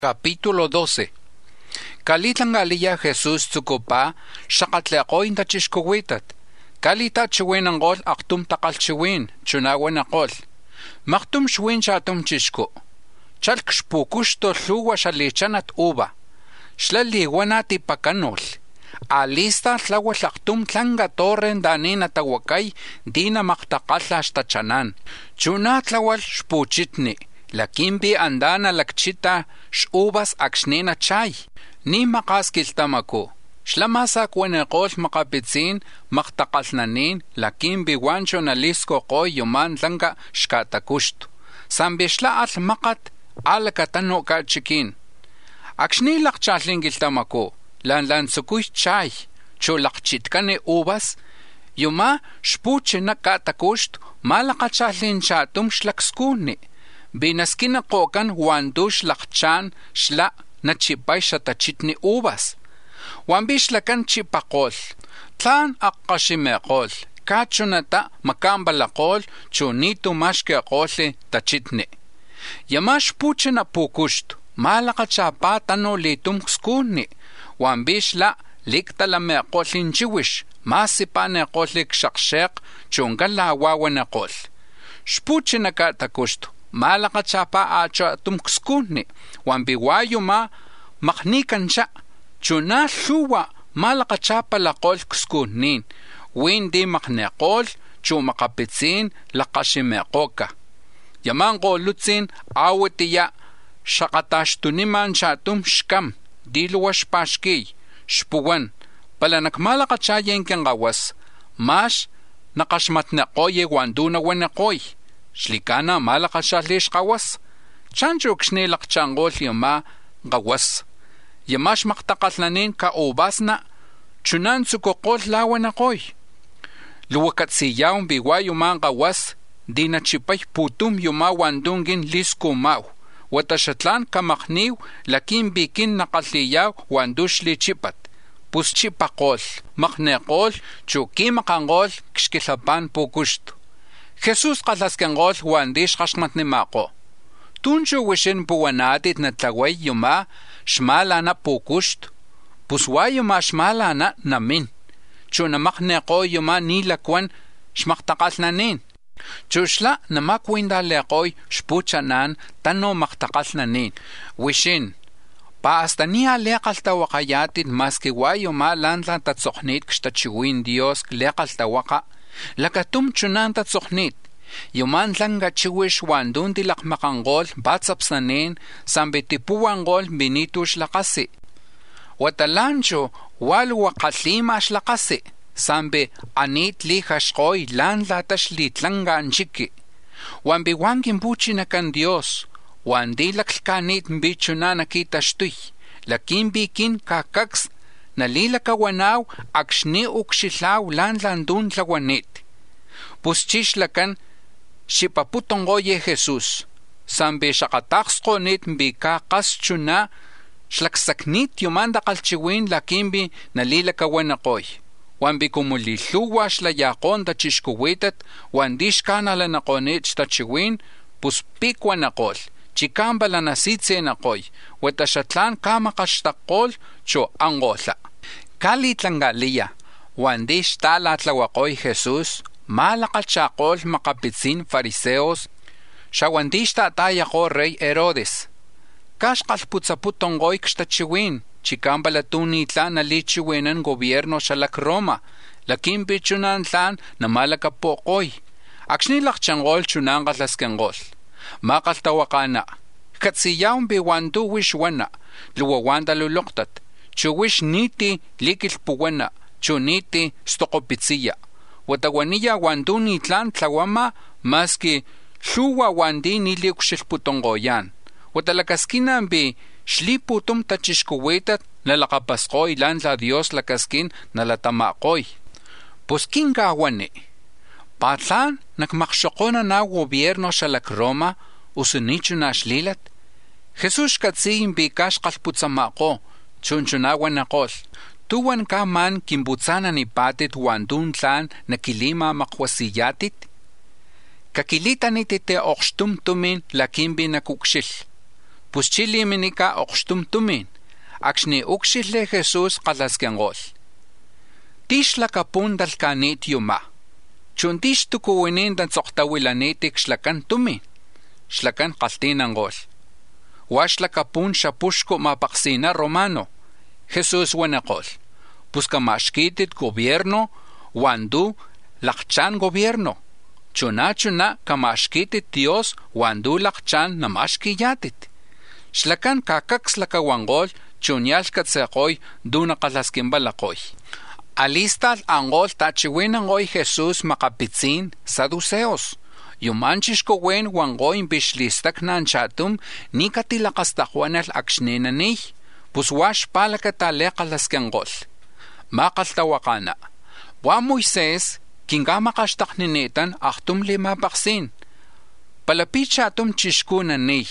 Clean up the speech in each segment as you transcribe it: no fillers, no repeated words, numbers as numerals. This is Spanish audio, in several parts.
Capítulo 12. Kalitlangalia Jesús tsukupa shaqatleqoy tachishkuwitat. Kalita chiwin angol aktum takal chiwin chunawen akol. Maktum chiwin chatum chishku. Chalk shpukushto luwa shalichanat uba. Shlaliwanati pakanol. Alista tlawal aktum tlanga torren danina tawakay dina maktakalla shtachanan. Chuna tlawal shpuchitni. Lakimbi andana lakchita shubas akshnina chay. Ni makaskiltamako. Shlamasa kweneqol makapitzin maktakalnanin lakimbi wancho nalisko qoy yuman langa shkatakushtu. Sambishla al makat alakatano kachikin. Akshni lakchalingiltamako. Lan tsukuy chay. Cho lakchitkane ubas. Yuma shpuchina katakushtu malakachalin chatum shlakskuni. Binaskina qokan wandush lakchan shla nachipay shatachitni ubas. Wambishlakan chipaqol. Tlan aqqashimeqol. Kachunata makambalaqol chunitu mashkeqole tachitni. Yamash puchina pukushtu. Malaqachapa tano litum skuni. Wambishla liktalameqolin chiwish. Masipaneqolik shaqsheq chungala wawaneqol. Shpuchina katakushtu. Malakachapa acha tumkskuni wambiwayuma maknikancha chuna shuwa malakachapa laqol kskunin windi makneqol chumakapitsin laqashimeqoka yamanqo lutzin awetiya shaqatashtuniman chatum shkam dilwash pashkiy shpuwan palanak malakachayen kengawas mash naqashmatneqoye wanduna weneqoy Shlikana malakashalish qawas. Chancho kshnilak changol yama qawas. Yamash maktakalnanin ka ubasna. Chunan tsukokol lawanaqoy. Luwakatsiyaw biwa yuma qawas. Dina chipay putum yuma wandungin liskumaw. Watashatlan kamakniw lakin bikin nakaliyaw wandushli chipat. Puschipakol. Makneqol chuki makangol kshkilapan pukushtu. Jesús qalaskenqol wandish qashmatnimaqo. Tunchu wishin puwanatit natlaway yuma shmalana pukusht. Puswa yuma shmalana namin. Chunamaqneqo yuma nilakwan shmaqtaqalnanin. Chushla namakwindaleqoy shpuchanan tano maqtaqalnanin. Wishin paastania leqaltawaqayatit maskiwa yuma lantlan tatsoqnit kshtachiwin Dios leqaltawaqa. Lakatum chunanta tsoqnit. Yuman langa chiwish wandun dilak makangol batsapsanin sambitipuangol binitush lakasi. Watalancho walwa qalimash lakasi. Sambe anit lihashqoy lan latash litlanga anchiki. Wambi wangin buchinakan Dios. Wandilak kanit mbichunana kitashtuy. Lakin bikin kakaks nalilakawanaw akshni ukshilaw landun tlawanit. Puschishlakan shipaputongoye Jesús. Sambe shaqataxqonit mbika qaschuna shlaksaknit yumanda qalchiwin lakimbi nalilakawanaqoy. Wambi kumulilluwa shlayaqon tachishkuwitat wandishkanalanaqonit shtachiwin puspikwanaqol. Chikambala nasitsenaqoy. Watashatlan kamakashtaqol cho angola. Kalitlangalia. Wandish talatlawaqoy Jesús. Malakachaqol makapitsin fariseos. Shawandish tatayaqo rey Herodes. Kashqalputzaputongoy kshtachiwin. Chikambala tunitlan nalichiwinan gobierno shalak Roma. Lakin bichunan tlan namalakapoqoy. Akshnilaqchangol chunanqalaskenqol. Maqaltawaqana. Katsiyaw biwandu wishwana. Luwawanda luluqtat. Chuwish niti likilpuwana. Chuniti stoqopitsiya. Watawaniya wandu nitlan tlawama maski luwa wandi niliukshilputongoyan. Watalakaskinan bi shliputum tachishkuwitat nalaqapasqoy lanla Dios lakaskin nalatamaqoy. Puskinkawane. Patlan nakmaqshoqona na gobierno shalak Roma usunichu na shlilat. Jesús katsiyin bikash qalputsamaqo chunchunawanaqol. Tuwan ka man kimbutsana ni patit wandun tlan nakilima maqwasiyatit. Kakilitanitite oqshtumtumin lakimbi nakukshil. pus chiliminika oqxtum tumin, akxni uxile Jesús qalaskenqol. Tixlakapun dalkanit yuma, chun tixtukuwinin dan tzoqtawilanitik xlakan tumin, xlakan qaltinanqol. Waxlakapun xapuxku mapaqsina Romano, Jesús wenaqol, pus kamaxkitit gobierno, wandu laqchan gobierno, chuna kamaxkitit Dios wandu laqchan namaxkiyatit. Xlakan kakakslakawanqol chunyalkatseqoy dunaqalaskinbalaqoy. Alistal anqol tachiwinanqoy Jesús maqapitzin saduceos. Yumanchixkowen wanqoy bixlistaknan chatum nikatilaqastaqwanal akxninanij, pus wax palakataleqalaskenqol. Maqaltawaqana. Wa Moisés kinkamaqaxtaqninitan aqtum limapaqsin. Palapi chatum chixkunanij.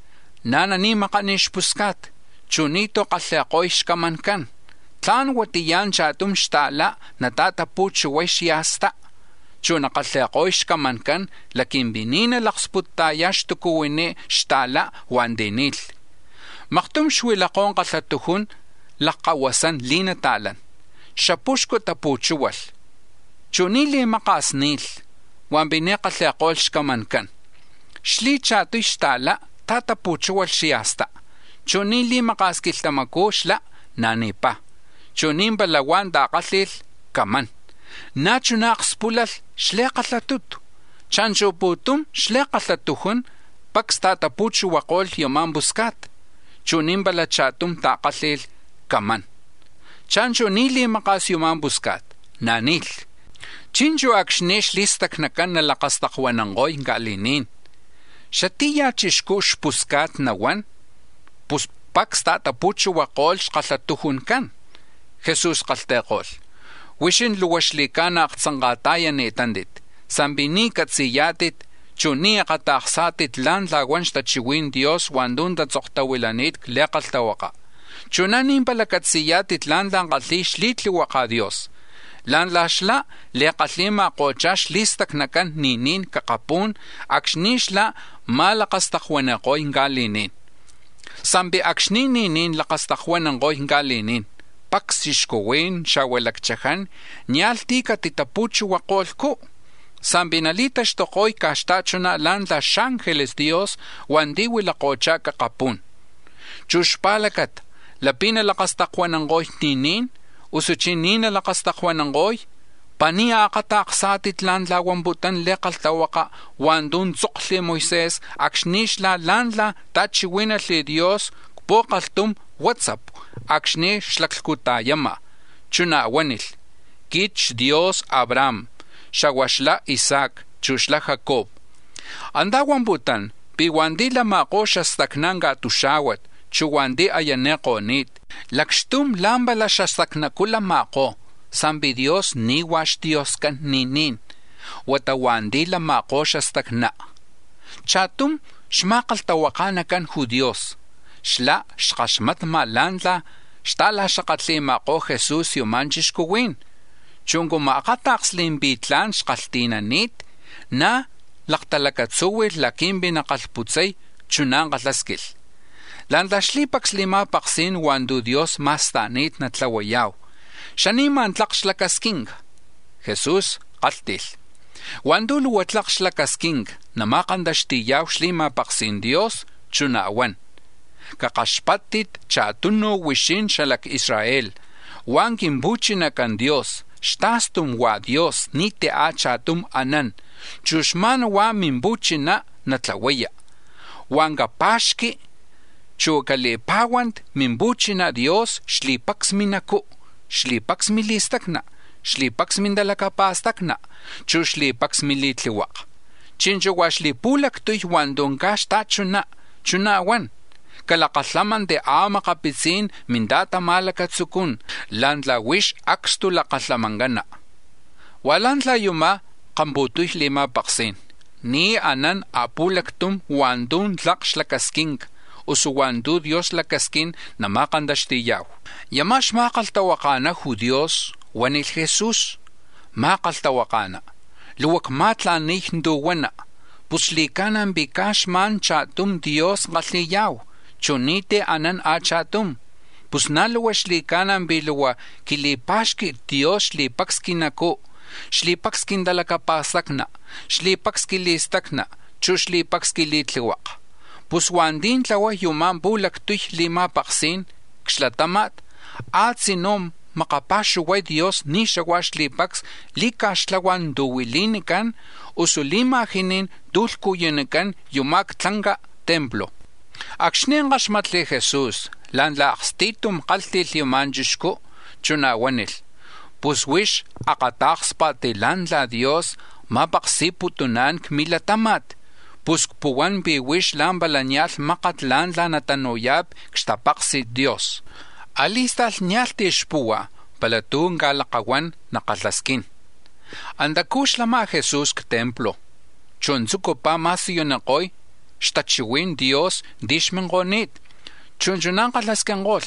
Nanani maqanixpuskat, chunito qalleqoy xkamankan. Tlan watiyan chatum xtala natatapuchuway xyasta. Chunaqalleqoy xkamankan lakinbinina laqsputtaya xtukuwini xtala wandinil. Maqtum xwilaqon qallatujun laqawasan linatalan. Xapuxku tapuchuwal. Chunili maqasnil, wanbine qalleqol xkamankan. Xli chatuy xtala tatapuchuwal xyasta. Chunili maqaskiltamaku xla nanipa. Chunin balawan daqalil kaman. Nachunaqspulal xleqallatut. Chanchuputum xleqallatujun pakstatapuchuwaqol yoman buskat. Chunin balachatum taqalil kaman. Chanchunili maqas yoman buskat. Nanil. Chinchu akxnex listaknakan nalaqastaqwananqoy galinin. Xatiya chixku xpuskat nawan, pus pakstatapuchuwaqol xqallatujunkan. Jesús qalteqol. Wishin luwaxlikana aqtsanqataya netandit. Sambini katsiyatit, chuni aqataqsatit lan lawan xtachiwin Dios wandun tatzoqtawilanit leqaltawaqa. Chunanin palakatsiyatit lan qalli xlitliwaqa Dios. Lan laxla leqallima qochax listaknakan ninin kaqapun akxnixla malaqastaqwanaqoy galinin. Sambi akxni ninin laqastaqwananqoy galinin. Paksixkowin xawelakchajan ñaltika titapuchuwaqolku. Sambinalita xtoqoy kaxtachuna lan la xángeles Dios wandiwi laqocha kaqapun. Chuxpalakat lapina laqastaqwananqoy ninin usuchinina laqastaqwananqoy pani aqataqsatit lan lawanbutan leqaltawaqa wandun tzoqli Moisés akxnixla lan la tachiwinalli Dios poqaltum WhatsApp akxni xlaklkutayama chunawanil kich Dios Abraham xawaxla Isaac chuxla Jacob andawanbutan piwandila maqo xastaknanqa tuxawat chuwandi ayaneqonit lakxtum lambala xastaknakula maqo sambi Dios niwax Dios kan ninin watawandila maqo xastakna chatum xmaqaltawaqana kan judíos xla xqaxmatma lanla xtala xaqatlimaqo Jesús yumanchixkuwin chunku maqataqslin bitlan xqaltinanit na laqtalakatsuwil lakinbi naqalputzay chunanqalaskil lanla xlipakslimapaqsin wandu Dios mastanit natlawayaw xaniman tlaq xlakaskinqa Jesús qaltil wandu luwatlaq xlakaskinqa namaqandaxtiyaw xlimapaqsin Dios chunawan kaqaxpatit chatuno wishin xalak Israel wan kimbuchinakan Dios xtastum wa Dios nite a chatum anan chuxman wa minbuchina natlawaya wan kapaxki chukalipawant minbuchina Dios xlipaksminaku xlipaksmilistakna xlipaksmindalakapastakna chuxlipaksmilitliwaq chinchu wa xlipulaktuy wandunka xtachuna chunawan kalaqallaman de amaqapitzin mindata malakatsukun lantla wish akstu laqallamangana walantla yuma qambutuy lima paqsin ni anan apulaktum wandun tlaq xlakaskink usuwandu Dios lakaskin namaqandaxtiyaw yamax maqaltawaqana judíos wanil Jesús maqaltawaqana luwak matlanij nduwana puslikanan bikaxman chatum Dios qalliyaw chunite anan achatum. Pues naluwa xlikanan biluwa kilipashki Dios xlipakskinaku, xlipakskindalakapasakna, xlipakskilistakna, chu xlipakskilitliwaq. Pues wandin tlawa yuman bulaktuy limapaksin, kxlatamat, atzinom makapaxuway Dios ni xawaxlipaks likaxtlawan duwilinikan, usulimajinin dulkuyinikan yumak tlanga templo. Akxnin qaxmatli Jesús, lan la aqstitum qaltil yuman chixku, chunawanil. Pues wish aqataxpa tilan la Dios mapaqsiputunan kmilatamat. Pues puwan biwish lan balanyal maqatlan la natanuyab kxtapaqsi Dios. Alistal nyal tixpuwa palatun galaqawan naqalaskin. Andakush lama Jesús ktemplo. Chunzuko pa masiyonaqoy xtachiwin Dios dixmenqonit. Chunchunan qalaskenqol.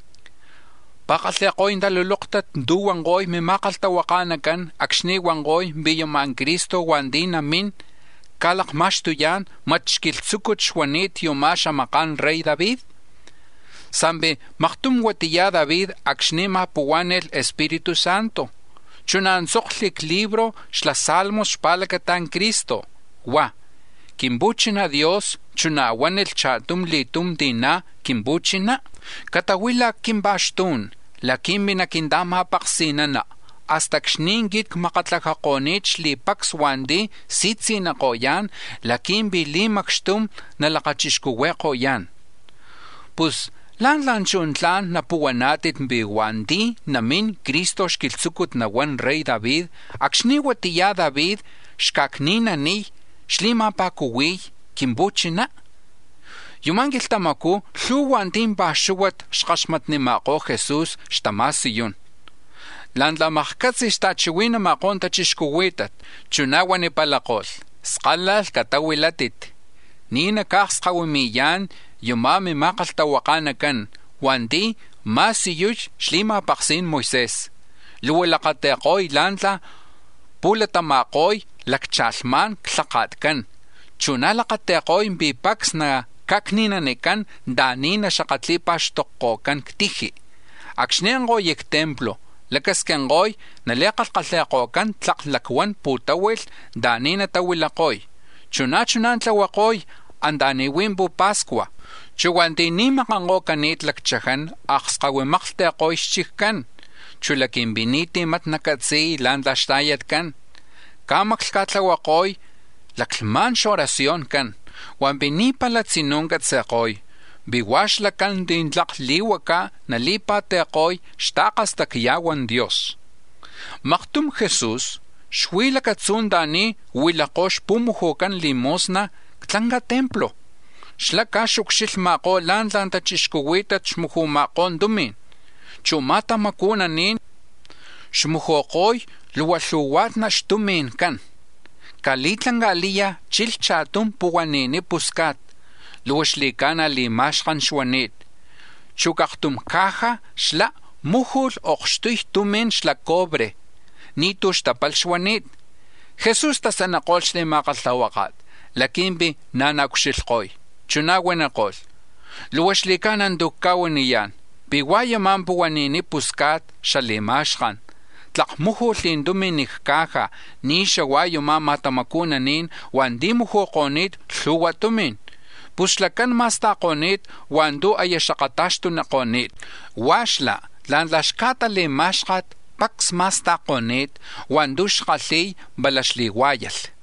Paqalteqoy ndaluluqtat duwanqoy mimaqaltawaqanakan akxniwanqoy biyoman Cristo wandina min kalaqmaxtuyan machkiltzukut xwanit yumaxa maqan Rey David. Sambe maqtum watiya David akxnima puwanel Espíritu Santo. Chunanzoqlik libro xla Salmos xpalakatan Cristo. Wa kimbuchina Dios chunawanel chatum litum dina kimbuchina. Katawila kimbaxtun la kimbina kindama paqsinana. Hasta kxningit maqatlaqaqonit xlipaks wandi sitsinaqoyan la kimbili makxtum nalaqachixkuweqoyan. Pues lan chuntlan napuwanatit biwandi namin Cristo xkiltzukut nawan Rey David akxniwatiya David xkakninani xlimapakuwiy kimbuchina. Yumankiltamaku lhuwantin baxuwat xqaxmatnimaqo Jesús xtamasiyun. Lan lamajkatzi xtachiwinamaqon tachixkuwitat chunawani palaqol sqalal katawilatit. Nina kaqsqawimiyan yumami maqaltawaqanakan wandi masiyuch xlimapaqsin Moisés. Luwilaqateqoy lantla pulatamaqoy lakchalman klaqatkan. Chunalaqateqoy bipaks na kakninanikan danina xaqatlipaxtoqqokan ktiji. Akxnianqoy yek templo lakaskenqoy naleqalqalteqokan tlaqlakwan putawil danina tawilaqoy. Chunan tlawaqoy andaniwin bu Pascua. Chuwantinimaqanqokanit lakchajan aqsqawimaqlteqoy xchikkan. Chulakinbiniti matnakatzi lan tlaxtayatkan. Kamaklkatlawaqoy laklman xoración kan. Wanbinipalatzinunkatzaqoy. Biwaxlakan din tlaqliwaka nalipateqoy xtaqastakyawan Dios. Maqtum Jesús xwilakatzundani wilaqox pumujokan limosna tlanga templo. Xlakaxukxilmaqo lan tachixkuwitat xmujumaqon dumin. Chumata makunanin xmujoqoy luwalhuwatna xtumin kan. Kalitlangaliya chilchatum puwanini puskat. Luwaxlikana limaxqan xwanit. Chukaqtum caja xla mujul oqxtuy tumin xla cobre. Nitu xtapal xwanit. Jesús tasanaqol xlimaqaltawaqat. Lakimbi nanakuxilqoy. Chunawinaqol. Luwaxlikanan dukkawaniyan. Biwayaman puwanini puskat xalimaxqan. Tlaqmujul lindumin nikkaja ni xawayuma matamakunanin wandi mujoqonit lhuwatumin. Puslakan mastaqonit wandu ayaxaqataxtunaqonit. Waxla lan laxkata limaxqat paks mastaqonit wandu xqalliy balaxliwayal.